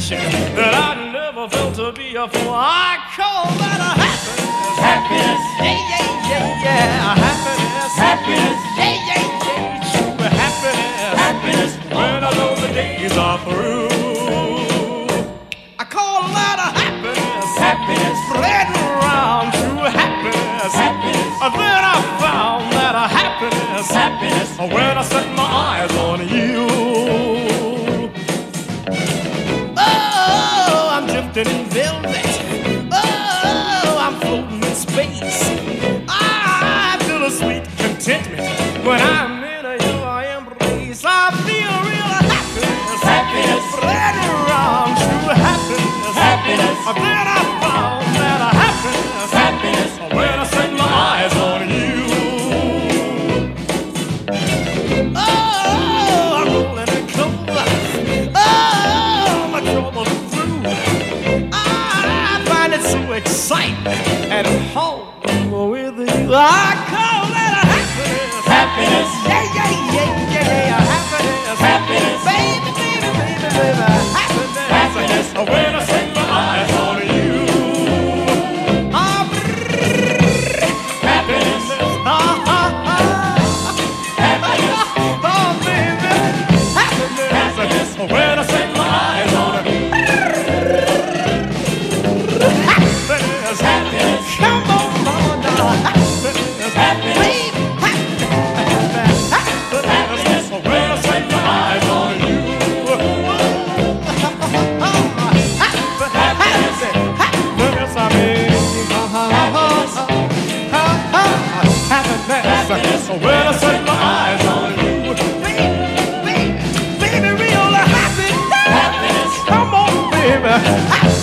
satisfaction that I never felt to be a fool. I call that a happiness. Happiness. Yeah, yeah, yeah, yeah. Happiness. Happiness. Yeah, yeah, yeah. True happiness. Happiness. When I know the days are through. I call that a happiness. Happiness. Spreading around true happiness. Happiness. Then I found that a happiness. Happiness. When I set my eyes on you. Oh, I'm drifting in velvet. Oh, I'm floating in space. I feel a sweet contentment when I'm in your embrace. I feel real happiness. Happiness. Spreading around true happiness. Happiness. Then I found that a happiness. Happiness. When I set my eyes on you. Oh, I'm rolling in clover. Oh, my trouble is through. I find it so exciting at home with you. I call that a happiness. Happiness. Yeah, yeah, yeah, yeah, happiness. Happiness. Baby, baby, baby, baby, happiness. Happiness. When I set my eyes on you. Happiness. Oh, baby, happiness. When I set my eyes on her. Happiness. Happiness. Come on, mama, now. Happiness. Happiness. Baby, happiness. Happiness. When I set my eyes on you. Happiness. Happiness. I mean, happiness. When I set my eyes on you. Baby, real happiness. Happiness. Come on, baby.